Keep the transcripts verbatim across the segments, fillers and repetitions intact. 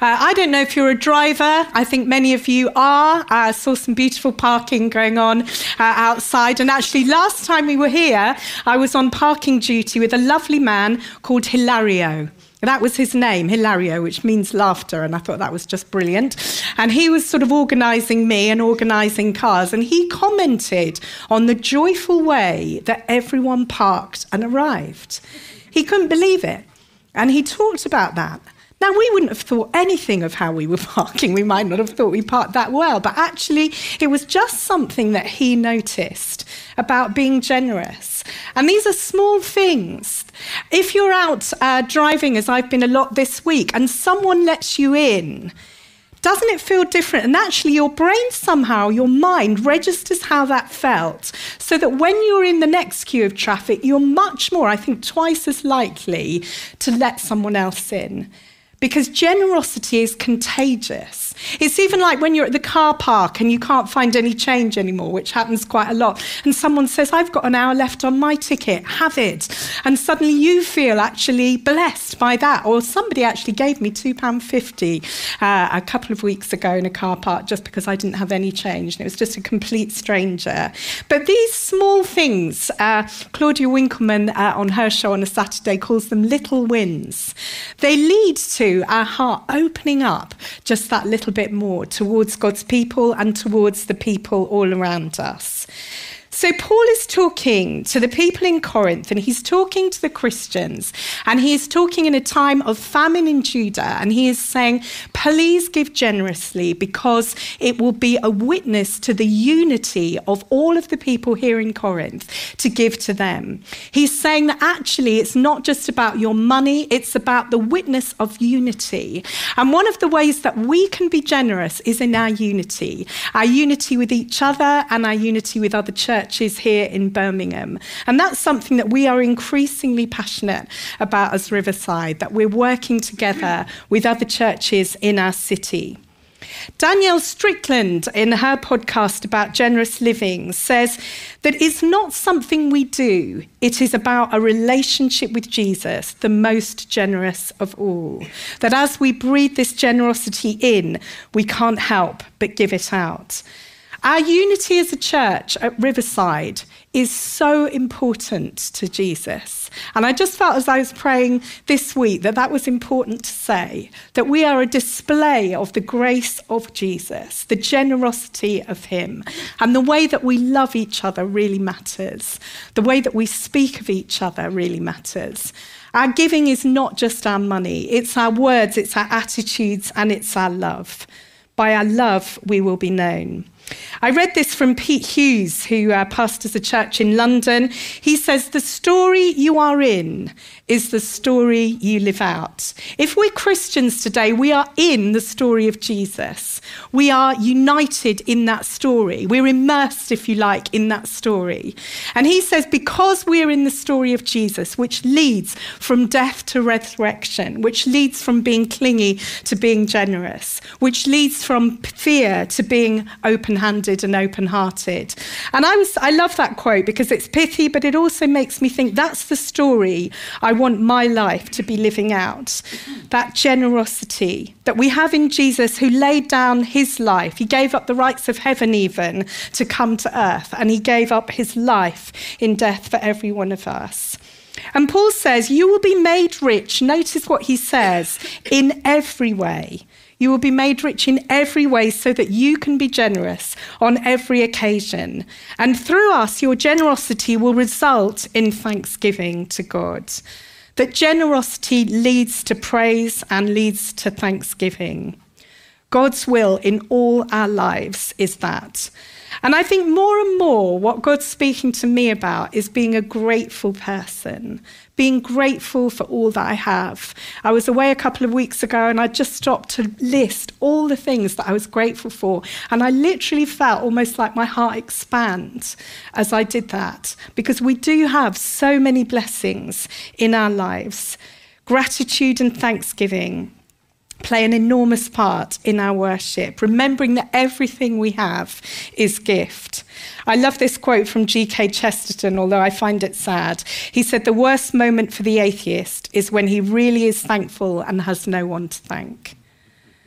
Uh, I don't know if you're a driver. I think many of you are. I uh, saw some beautiful parking going on uh, outside. And actually, last time we were here, I was on parking duty with a lovely man called Hilario. That was his name, Hilario, which means laughter, and I thought that was just brilliant. And he was sort of organising me and organising cars, and he commented on the joyful way that everyone parked and arrived. He couldn't believe it, and he talked about that. Now, we wouldn't have thought anything of how we were parking. We might not have thought we parked that well, but actually it was just something that he noticed about being generous. And these are small things. If you're out uh, driving, as I've been a lot this week, and someone lets you in, doesn't it feel different? And actually your brain somehow, your mind registers how that felt, so that when you're in the next queue of traffic, you're much more, I think, twice as likely to let someone else in. Because generosity is contagious. It's even like when you're at the car park and you can't find any change anymore, which happens quite a lot. And someone says, I've got an hour left on my ticket, have it. And suddenly you feel actually blessed by that. Or somebody actually gave me two pounds fifty uh, a couple of weeks ago in a car park just because I didn't have any change. And it was just a complete stranger. But these small things, uh, Claudia Winkleman uh, on her show on a Saturday calls them little wins. They lead to our heart opening up just that little bit more towards God's people and towards the people all around us. So Paul is talking to the people in Corinth, and he's talking to the Christians, and he is talking in a time of famine in Judah, and he is saying, please give generously because it will be a witness to the unity of all of the people here in Corinth to give to them. He's saying that actually it's not just about your money, it's about the witness of unity. And one of the ways that we can be generous is in our unity, our unity with each other and our unity with other churches here in Birmingham. And that's something that we are increasingly passionate about as Riverside, that we're working together with other churches in our city. Danielle Strickland, in her podcast about generous living, says that it's not something we do. It is about a relationship with Jesus, the most generous of all. That as we breathe this generosity in, we can't help but give it out. Our unity as a church at Riverside is so important to Jesus. And I just felt as I was praying this week that that was important to say, that we are a display of the grace of Jesus, the generosity of him, and the way that we love each other really matters. The way that we speak of each other really matters. Our giving is not just our money, it's our words, it's our attitudes, and it's our love. By our love, we will be known. I read this from Pete Hughes, who uh, pastors a church in London. He says, the story you are in is the story you live out. If we're Christians today, we are in the story of Jesus. We are united in that story. We're immersed, if you like, in that story. And he says, because we're in the story of Jesus, which leads from death to resurrection, which leads from being clingy to being generous, which leads from fear to being open-handed and open-hearted. And I was I love that quote because it's pithy, but it also makes me think that's the story I want my life to be living out. That generosity that we have in Jesus, who laid down his life. He gave up the rights of heaven even to come to earth, and he gave up his life in death for every one of us. And Paul says, you will be made rich. Notice what he says, in every way. You will be made rich in every way so that you can be generous on every occasion. And through us, your generosity will result in thanksgiving to God. That generosity leads to praise and leads to thanksgiving. God's will in all our lives is that. And I think more and more what God's speaking to me about is being a grateful person, being grateful for all that I have. I was away a couple of weeks ago and I just stopped to list all the things that I was grateful for. And I literally felt almost like my heart expand as I did that, because we do have so many blessings in our lives. Gratitude and thanksgiving play an enormous part in our worship, remembering that everything we have is gift. I love this quote from G K Chesterton, although I find it sad. He said, the worst moment for the atheist is when he really is thankful and has no one to thank.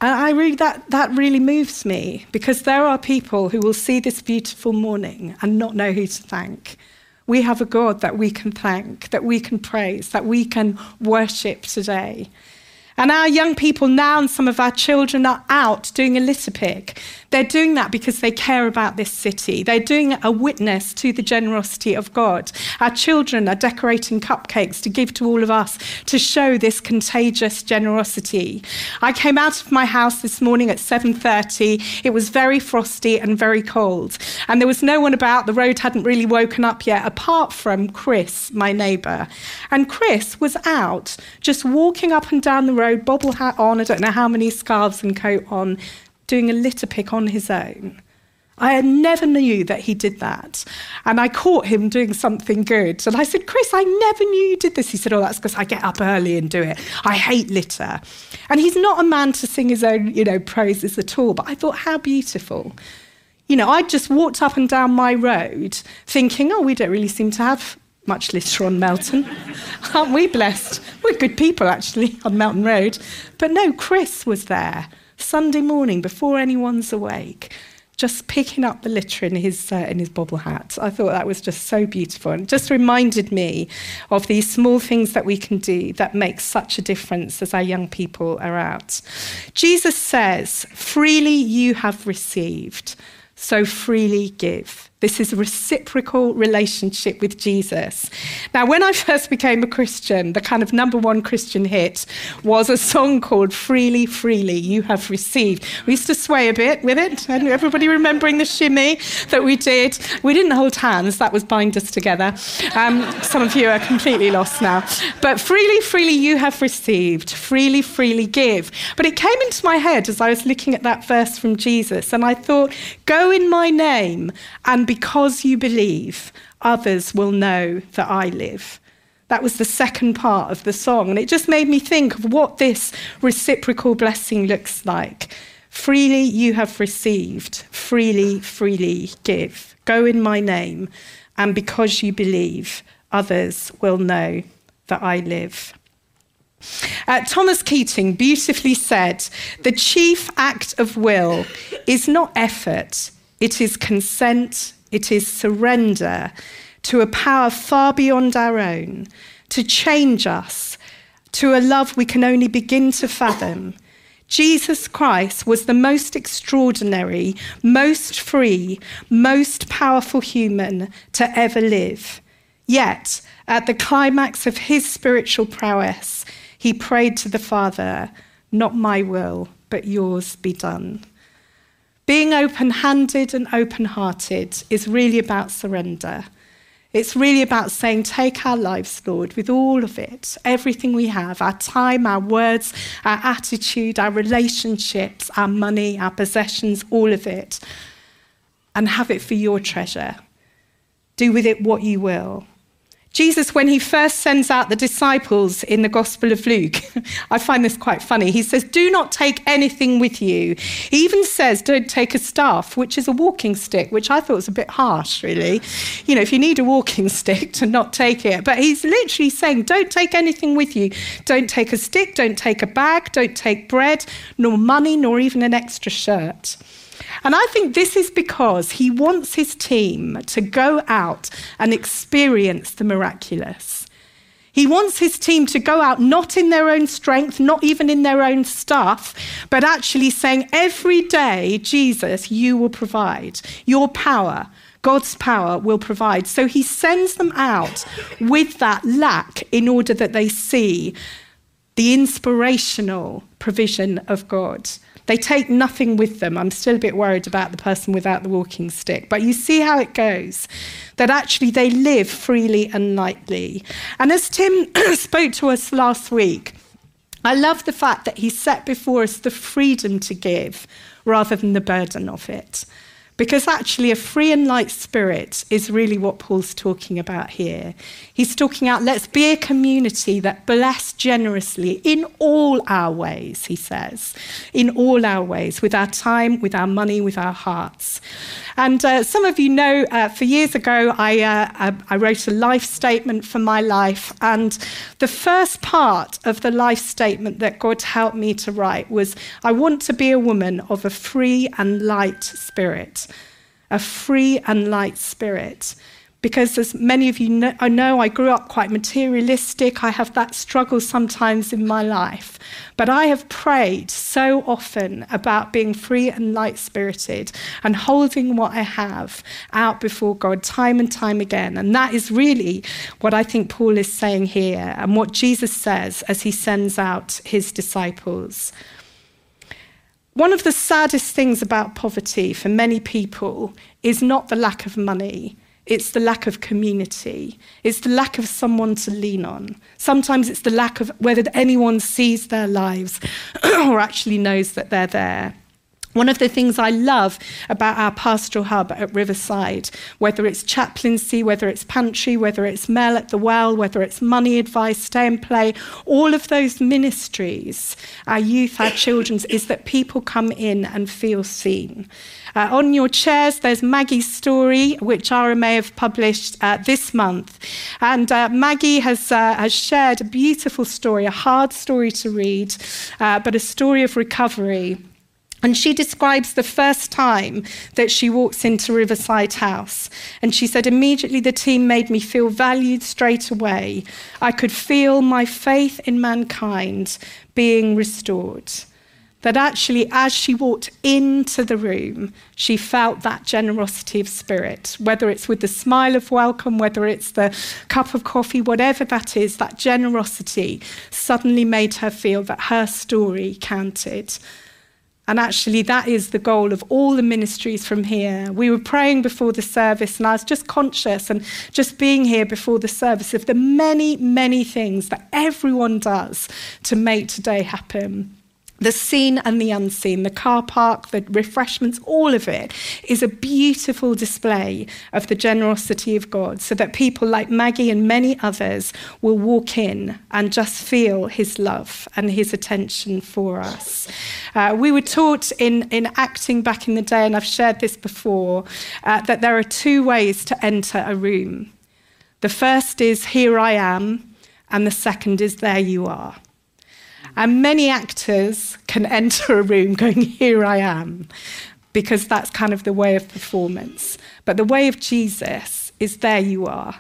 And I really, that, that really moves me, because there are people who will see this beautiful morning and not know who to thank. We have a God that we can thank, that we can praise, that we can worship today. And our young people now and some of our children are out doing a litter pick. They're doing that because they care about this city. They're doing a witness to the generosity of God. Our children are decorating cupcakes to give to all of us to show this contagious generosity. I came out of my house this morning at seven thirty. It was very frosty and very cold. And there was no one about. The road hadn't really woken up yet, apart from Chris, my neighbour. And Chris was out just walking up and down the road, bobble hat on, I don't know how many scarves and coat on, doing a litter pick on his own. I never knew that he did that. And I caught him doing something good. And I said, Chris, I never knew you did this. He said, oh, that's because I get up early and do it. I hate litter. And he's not a man to sing his own, you know, praises at all. But I thought, how beautiful. You know, I just walked up and down my road thinking, oh, we don't really seem to have much litter on Melton. Aren't we blessed? We're good people, actually, on Melton Road. But no, Chris was there Sunday morning before anyone's awake, just picking up the litter in his uh, in his bobble hat. I thought that was just so beautiful. And it just reminded me of these small things that we can do that make such a difference as our young people are out. Jesus says, freely you have received, so freely give. This is a reciprocal relationship with Jesus. Now, when I first became a Christian, the kind of number one Christian hit was a song called Freely, Freely You Have Received. We used to sway a bit with it. And everybody remembering the shimmy that we did? We didn't hold hands. That was bind us together. Um, some of you are completely lost now. But freely, freely you have received. Freely, freely give. But it came into my head as I was looking at that verse from Jesus. And I thought, go in my name and be because you believe, others will know that I live. That was the second part of the song. And it just made me think of what this reciprocal blessing looks like. Freely you have received, freely, freely give. Go in my name, and because you believe, others will know that I live. Uh, Thomas Keating beautifully said, the chief act of will is not effort, it is consent. It is surrender to a power far beyond our own, to change us, to a love we can only begin to fathom. Jesus Christ was the most extraordinary, most free, most powerful human to ever live. Yet, at the climax of his spiritual prowess, he prayed to the Father, not my will, but yours be done. Being open-handed and open-hearted is really about surrender. It's really about saying, take our lives, Lord, with all of it, everything we have, our time, our words, our attitude, our relationships, our money, our possessions, all of it, and have it for your treasure. Do with it what you will. Jesus, when he first sends out the disciples in the Gospel of Luke, I find this quite funny. He says, do not take anything with you. He even says, don't take a staff, which is a walking stick, which I thought was a bit harsh, really. You know, if you need a walking stick, to not take it. But he's literally saying, don't take anything with you. Don't take a stick, don't take a bag, don't take bread, nor money, nor even an extra shirt. And I think this is because he wants his team to go out and experience the miraculous. He wants his team to go out not in their own strength, not even in their own stuff, but actually saying, every day, Jesus, you will provide. Your power, God's power will provide. So he sends them out with that lack in order that they see the inspirational provision of God. They take nothing with them. I'm still a bit worried about the person without the walking stick. But you see how it goes, that actually they live freely and lightly. And as Tim spoke to us last week, I love the fact that he set before us the freedom to give rather than the burden of it. Because actually a free and light spirit is really what Paul's talking about here. He's talking out, let's be a community that bless generously in all our ways, he says. In all our ways, with our time, with our money, with our hearts. And uh, some of you know, uh, for years ago, I, uh, I wrote a life statement for my life. And the first part of the life statement that God helped me to write was, I want to be a woman of a free and light spirit. A free and light spirit. Because as many of you know, I know I grew up quite materialistic. I have that struggle sometimes in my life. But I have prayed so often about being free and light-spirited and holding what I have out before God time and time again. And that is really what I think Paul is saying here and what Jesus says as he sends out his disciples. One of the saddest things about poverty for many people is not the lack of money. It's the lack of community. It's the lack of someone to lean on. Sometimes it's the lack of whether anyone sees their lives or actually knows that they're there. One of the things I love about our pastoral hub at Riverside, whether it's chaplaincy, whether it's pantry, whether it's Mel at the Well, whether it's money advice, stay and play, all of those ministries, our youth, our children's, is that people come in and feel seen. Uh, on your chairs, there's Maggie's story, which R M A have published uh, this month. And uh, Maggie has, uh, has shared a beautiful story, a hard story to read, uh, but a story of recovery. And she describes the first time that she walks into Riverside House. And she said, immediately the team made me feel valued straight away. I could feel my faith in mankind being restored. That actually, as she walked into the room, she felt that generosity of spirit, whether it's with the smile of welcome, whether it's the cup of coffee, whatever that is, that generosity suddenly made her feel that her story counted. And actually, that is the goal of all the ministries from here. We were praying before the service, and I was just conscious and just being here before the service of the many, many things that everyone does to make today happen. The seen and the unseen, the car park, the refreshments, all of it is a beautiful display of the generosity of God so that people like Maggie and many others will walk in and just feel his love and his attention for us. Uh, we were taught in, in acting back in the day, and I've shared this before, uh, that there are two ways to enter a room. The first is, here I am, and the second is, there you are. And many actors can enter a room going, here I am, because that's kind of the way of performance. But the way of Jesus is, there you are.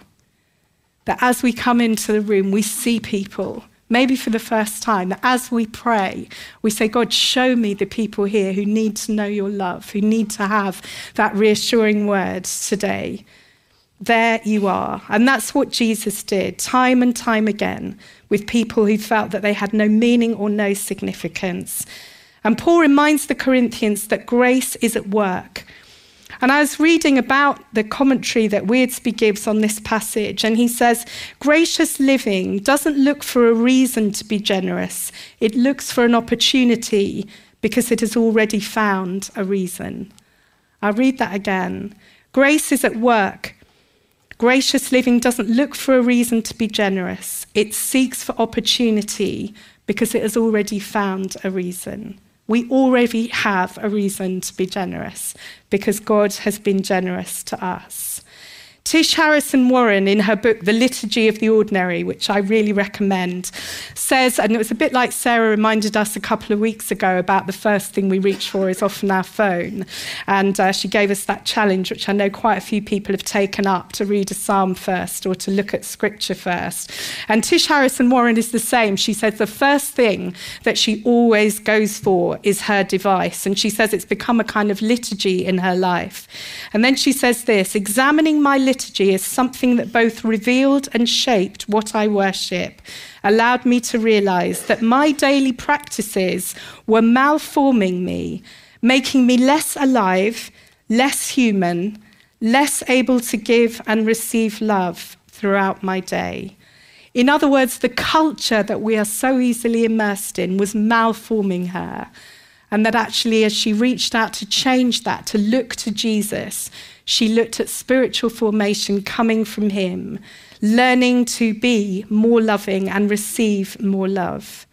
That as we come into the room, we see people, maybe for the first time, that as we pray, we say, God, show me the people here who need to know your love, who need to have that reassuring word today. There you are. And that's what Jesus did time and time again with people who felt that they had no meaning or no significance. And Paul reminds the Corinthians that grace is at work. And I was reading about the commentary that Weirdsby gives on this passage, and he says, gracious living doesn't look for a reason to be generous. It looks for an opportunity because it has already found a reason. I'll read that again. Grace is at work. Gracious living doesn't look for a reason to be generous. It seeks for opportunity because it has already found a reason. We already have a reason to be generous because God has been generous to us. Tish Harrison Warren, in her book, The Liturgy of the Ordinary, which I really recommend, says, and it was a bit like Sarah reminded us a couple of weeks ago about the first thing we reach for is often our phone. And uh, she gave us that challenge, which I know quite a few people have taken up, to read a psalm first or to look at scripture first. And Tish Harrison Warren is the same. She says the first thing that she always goes for is her device. And she says it's become a kind of liturgy in her life. And then she says this, examining my liturgy is something that both revealed and shaped what I worship, allowed me to realize that my daily practices were malforming me, making me less alive, less human, less able to give and receive love throughout my day. In other words, the culture that we are so easily immersed in was malforming her. And that actually, as she reached out to change that, to look to Jesus, she looked at spiritual formation coming from him, learning to be more loving and receive more love.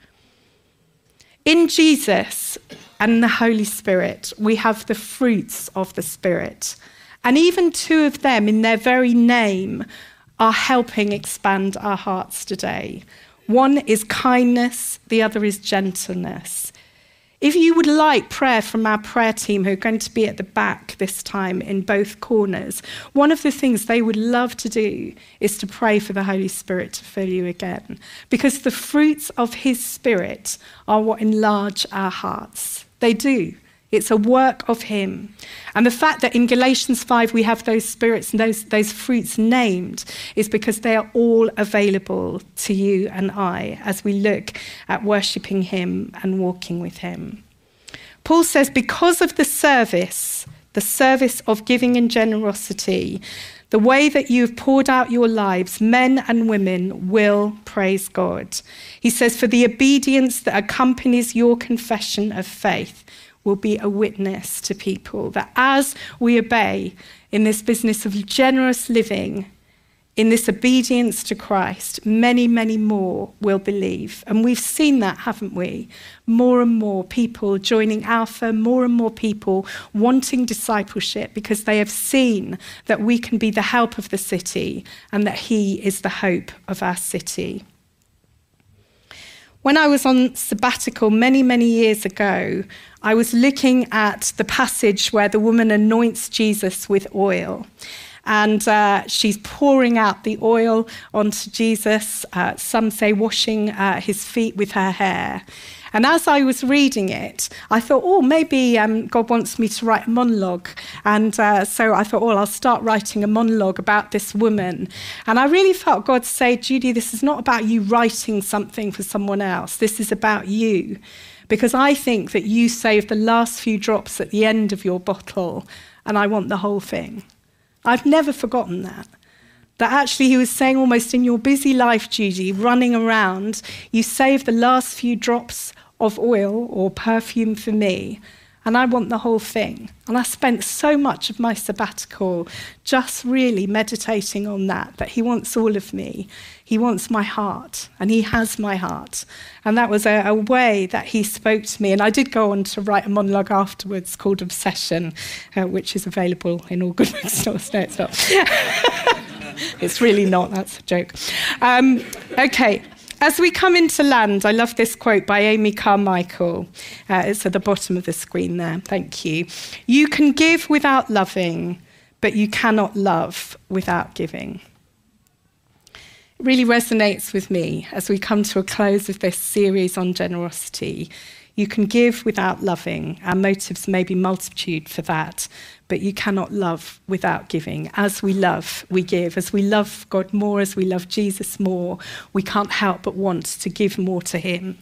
In Jesus and the Holy Spirit, we have the fruits of the Spirit. And even two of them in their very name are helping expand our hearts today. One is kindness, the other is gentleness. If you would like prayer from our prayer team, who are going to be at the back this time in both corners, one of the things they would love to do is to pray for the Holy Spirit to fill you again, because the fruits of his Spirit are what enlarge our hearts. They do. It's a work of him. And the fact that in Galatians five we have those spirits and those, those fruits named is because they are all available to you and I as we look at worshipping him and walking with him. Paul says, because of the service, the service of giving and generosity, the way that you have poured out your lives, men and women will praise God. He says, for the obedience that accompanies your confession of faith will be a witness to people, that as we obey in this business of generous living, in this obedience to Christ, many, many more will believe. And we've seen that, haven't we? More and more people joining Alpha, more and more people wanting discipleship because they have seen that we can be the help of the city and that he is the hope of our city. When I was on sabbatical many, many years ago, I was looking at the passage where the woman anoints Jesus with oil. And uh, she's pouring out the oil onto Jesus, uh, some say washing uh, his feet with her hair. And as I was reading it, I thought, oh, maybe um, God wants me to write a monologue. And uh, so I thought, oh, I'll start writing a monologue about this woman. And I really felt God say, Judy, this is not about you writing something for someone else. This is about you. Because I think that you save the last few drops at the end of your bottle, and I want the whole thing. I've never forgotten that. That actually he was saying almost in your busy life, Judy, running around, you save the last few drops of oil or perfume for me, and I want the whole thing. And I spent so much of my sabbatical just really meditating on that, that he wants all of me. He wants my heart, and he has my heart. And that was a, a way that he spoke to me. And I did go on to write a monologue afterwards called Obsession, uh, which is available in all good bookstores. No, it's not. It's really not. That's a joke. Um, okay. As we come into land, I love this quote by Amy Carmichael. Uh, it's at the bottom of the screen there. Thank you. You can give without loving, but you cannot love without giving. It really resonates with me as we come to a close of this series on generosity. You can give without loving. Our motives may be multitude for that, but you cannot love without giving. As we love, we give. As we love God more, as we love Jesus more, we can't help but want to give more to him.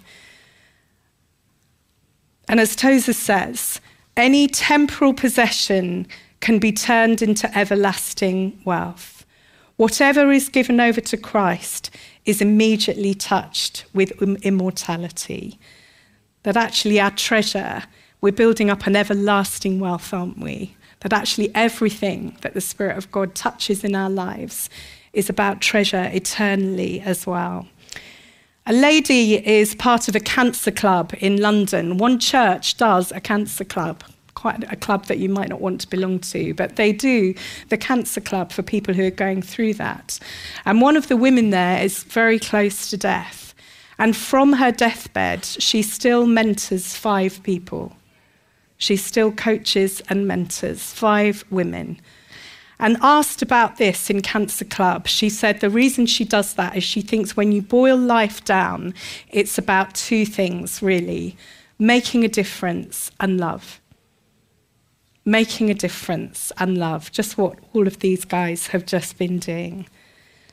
And as Tozer says, any temporal possession can be turned into everlasting wealth. Whatever is given over to Christ is immediately touched with immortality. That actually our treasure, we're building up an everlasting wealth, aren't we? That actually everything that the Spirit of God touches in our lives is about treasure eternally as well. A lady is part of a cancer club in London. One church does a cancer club, quite a club that you might not want to belong to, but they do the cancer club for people who are going through that. And one of the women there is very close to death. And from her deathbed, she still mentors five people. She still coaches and mentors five women. And asked about this in Cancer Club, she said the reason she does that is she thinks when you boil life down, it's about two things, really. Making a difference and love. Making a difference and love. Just what all of these guys have just been doing.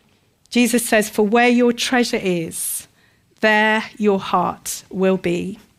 Jesus says, for where your treasure is, there your heart will be.